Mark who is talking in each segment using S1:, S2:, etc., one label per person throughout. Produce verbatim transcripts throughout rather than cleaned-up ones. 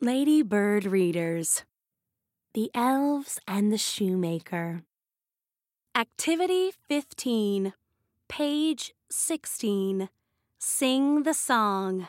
S1: Lady Bird Readers, The Elves and the Shoemaker. Activity fifteen, page sixteen. Sing the song.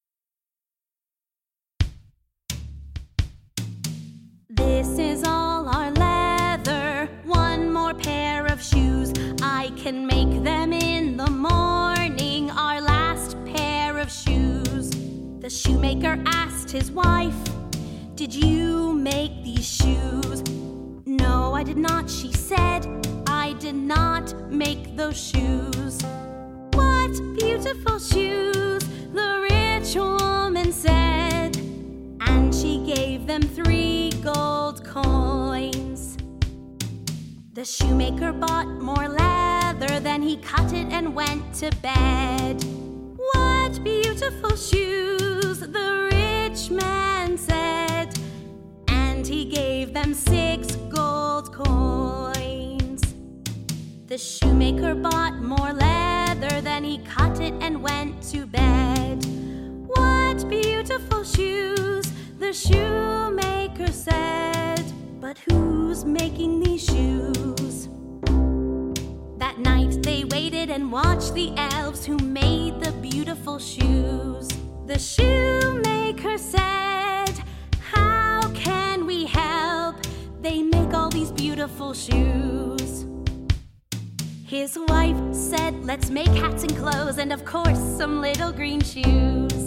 S1: This is all our leather, one more pair of shoes. I can make them in the morning, our last pair of shoes. The shoemaker asked his wife, "Did you make these shoes?" "No, I did not," she said. "I did not make those shoes." "What beautiful shoes," the rich woman said, and she gave them three gold coins. The shoemaker bought more leather, then he cut it and went to bed. "What beautiful shoes," the rich man said, and he gave them six gold coins. The shoemaker bought more leather, then he cut it and went to bed. "What beautiful shoes," the shoemaker said, "but who's making these shoes?" That night they waited and watched the elves who made the beautiful shoes. The shoemaker said, "How can we help? They make all these beautiful shoes." His wife said, "Let's make hats and clothes, and of course some little green shoes."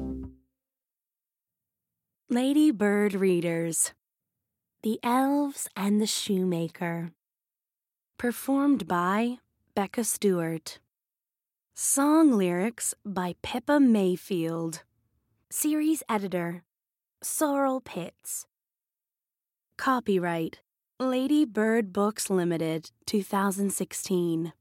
S1: Lady Bird Readers, The Elves and the Shoemaker. Performed by Becca Stewart. Song lyrics by Pippa Mayfield. Series editor, Sorrel Pitts. Copyright, Lady Bird Books Limited, two thousand sixteen.